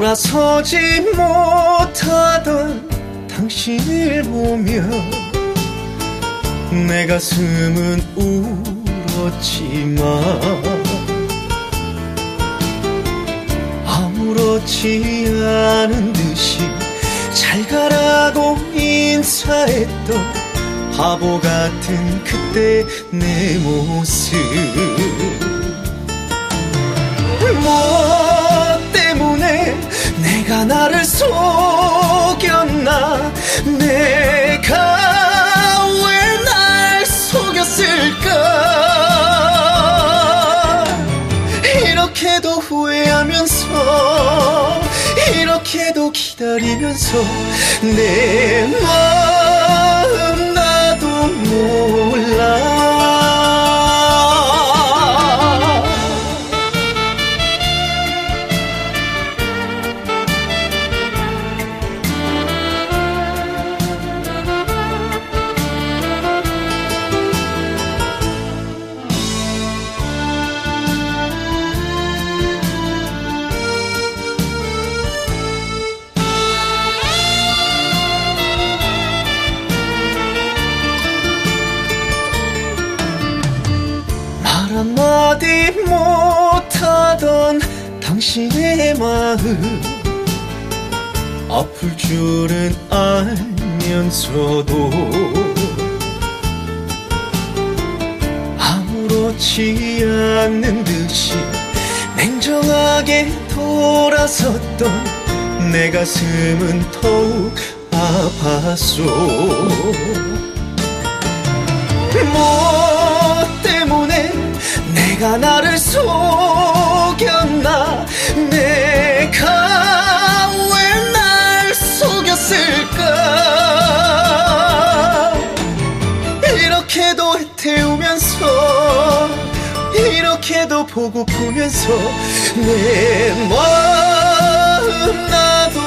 돌아서지 못하던 당신을 보며 내 가슴은 울었지만 아무렇지 않은 듯이 잘 가라고 인사했던 바보 같은 그때 내 모습. 뭐 때문에 내가 나를 속였나? 내가 왜 날 속였을까? 이렇게도 후회하면서 이렇게도 기다리면서 내 마음 나도 몰라. 한마디 못하던 당신의 마음 아플 줄은 알면서도 아무렇지 않는 듯이 냉정하게 돌아섰던 내 가슴은 더욱 아팠소. 뭐 때문에 내가 나를 속였나? 내가 왜 날 속였을까? 이렇게도 태우면서 이렇게도 보고프면서 내 마음 나도